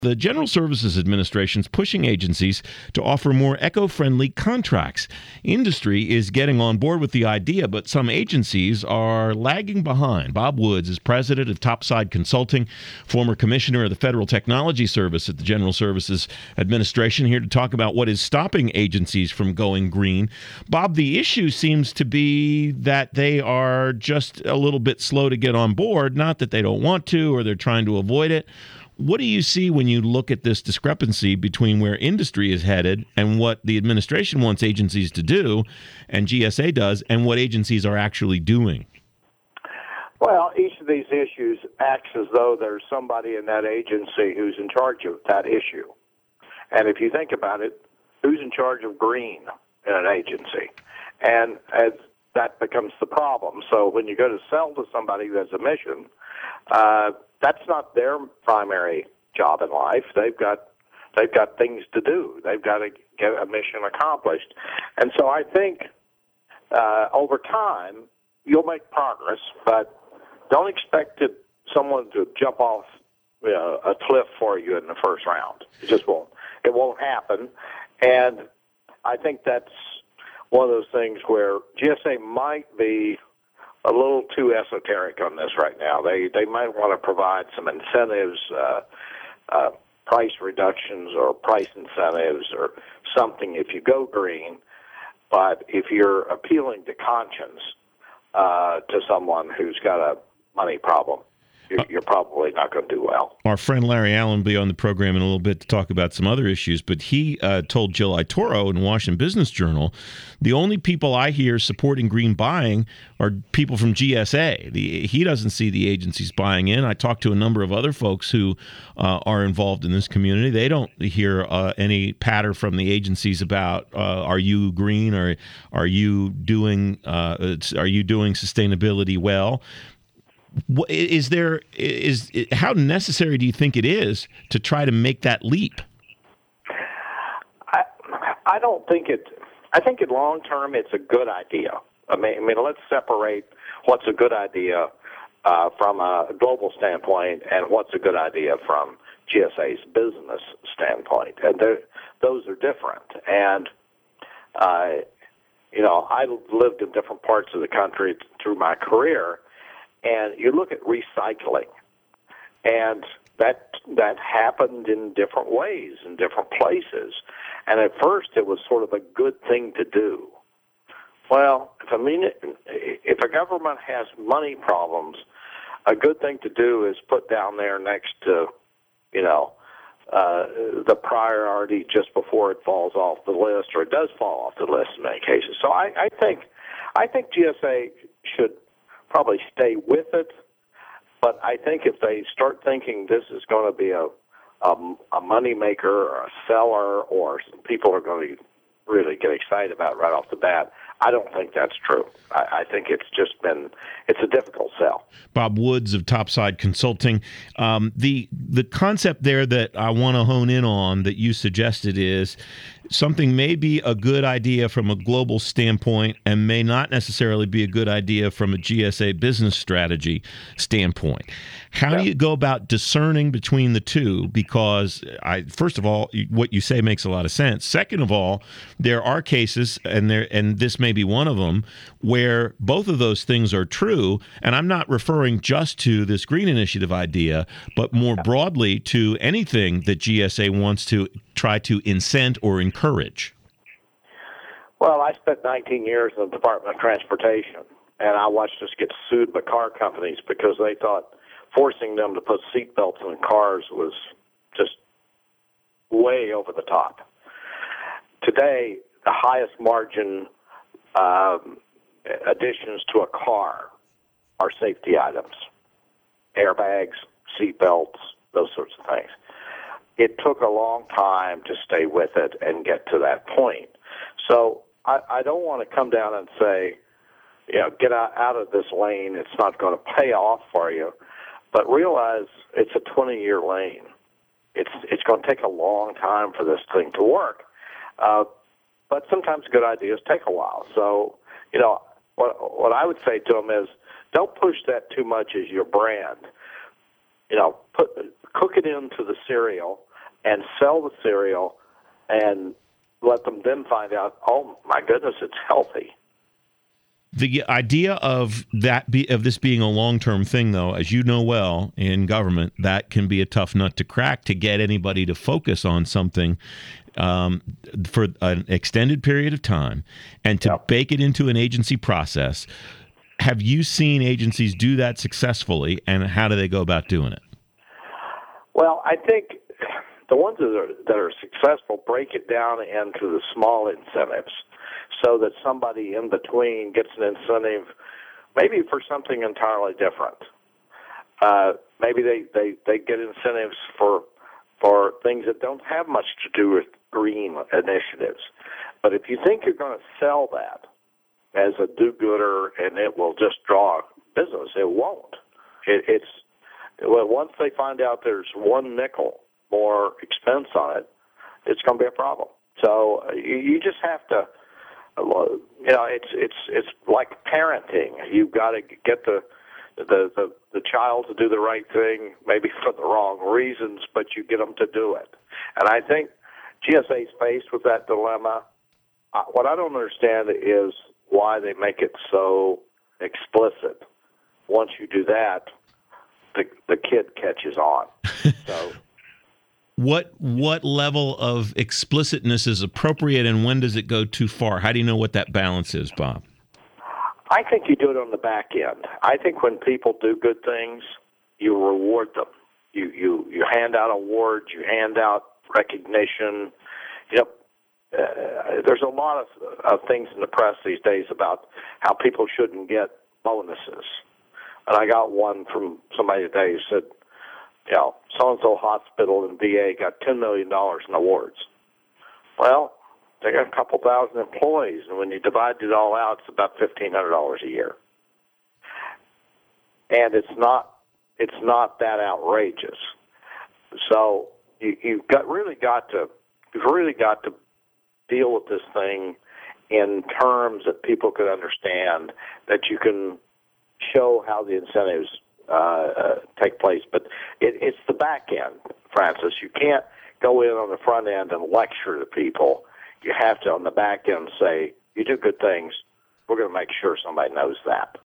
The General Services Administration is pushing agencies to offer more eco-friendly contracts. Industry is getting on board with the idea, but some agencies are lagging behind. Bob Woods is president of Topside Consulting, former commissioner of the Federal Technology Service at the General Services Administration, here to talk about what is stopping agencies from going green. Bob, the issue seems to be that they are just a little bit slow to get on board, not that they don't want to or they're trying to avoid it. What do you see when you look at this discrepancy between where industry is headed and what the administration wants agencies to do and GSA does and what agencies are actually doing? Well, each of these issues acts as though there's somebody in that agency who's in charge of that issue. And if you think about it, who's in charge of green in an agency? And as that becomes the problem. So when you go to sell to somebody who has a mission, that's not their primary job in life. They've got things to do. They've got to get a mission accomplished. And so I think over time you'll make progress, but don't expect someone to jump off a cliff for you in the first round. It just won't. It won't happen. And I think that's one of those things where GSA might be a little too esoteric on this right now. They might want to provide some incentives, price reductions or price incentives or something if you go green. But if you're appealing to conscience to someone who's got a money problem, you're probably not going to do well. Our friend Larry Allen will be on the program in a little bit to talk about some other issues, but he told Jill Itoro in the Washington Business Journal, the only people I hear supporting green buying are people from GSA. He doesn't see the agencies buying in. I talked to a number of other folks who are involved in this community. They don't hear any patter from the agencies about are you green or are you doing sustainability well? How necessary do you think it is to try to make that leap? I don't think it. I think in long term it's a good idea. I mean, let's separate what's a good idea from a global standpoint and what's a good idea from GSA's business standpoint, and those are different. And I lived in different parts of the country through my career. And you look at recycling, and that happened in different ways in different places. And at first, it was sort of a good thing to do. Well, if a government has money problems, a good thing to do is put down there next to, the priority just before it falls off the list, or it does fall off the list in many cases. So I think GSA should probably stay with it, but I think if they start thinking this is going to be a money maker or a seller or some people are going to really get excited about right off the bat, I don't think that's true. I think it's a difficult sell. Bob Woods of Topside Consulting. The concept there that I want to hone in on that you suggested is something may be a good idea from a global standpoint and may not necessarily be a good idea from a GSA business strategy standpoint. How do you go about discerning between the two? Because first of all, what you say makes a lot of sense. Second of all, there are cases, and this may be one of them, where both of those things are true. And I'm not referring just to this Green Initiative idea, but more broadly to anything that GSA wants to try to incent or encourage. Well, I spent 19 years in the Department of Transportation, and I watched us get sued by car companies because they thought forcing them to put seatbelts in cars was just way over the top. Today, the highest margin additions to a car are safety items, airbags, seatbelts, those sorts of things. It took a long time to stay with it and get to that point. So I don't want to come down and say, get out of this lane. It's not going to pay off for you. But realize it's a 20-year lane. It's going to take a long time for this thing to work. But sometimes good ideas take a while. So, what I would say to them is, don't push that too much as your brand. Cook it into the cereal, and sell the cereal and let them then find out, oh, my goodness, it's healthy. The idea of this being a long-term thing, though, as you know well, in government, that can be a tough nut to crack to get anybody to focus on something for an extended period of time and to bake it into an agency process. Have you seen agencies do that successfully, and how do they go about doing it? Well, I think the ones that are successful break it down into the small incentives, so that somebody in between gets an incentive, maybe for something entirely different. Maybe they get incentives for things that don't have much to do with green initiatives. But if you think you're going to sell that as a do-gooder and it will just draw business, it won't. Once they find out there's one nickel more expense on it, it's going to be a problem. So you just have to. It's like parenting. You've got to get the child to do the right thing, maybe for the wrong reasons, but you get them to do it. And I think GSA is faced with that dilemma. What I don't understand is why they make it so explicit. Once you do that, the kid catches on. So. What level of explicitness is appropriate, and when does it go too far? How do you know what that balance is, Bob? I think you do it on the back end. I think when people do good things, you reward them. You hand out awards, you hand out recognition. There's a lot of things in the press these days about how people shouldn't get bonuses. And I got one from somebody today who said, so-and-so hospital and VA got $10 million in awards. Well, they got a couple thousand employees, and when you divide it all out, it's about $1,500 a year. And it's not that outrageous. So you've really got to deal with this thing in terms that people can understand, that you can show how the incentives take place. But it's the back end, Francis. You can't go in on the front end and lecture to people. You have to, on the back end, say, you do good things. We're going to make sure somebody knows that.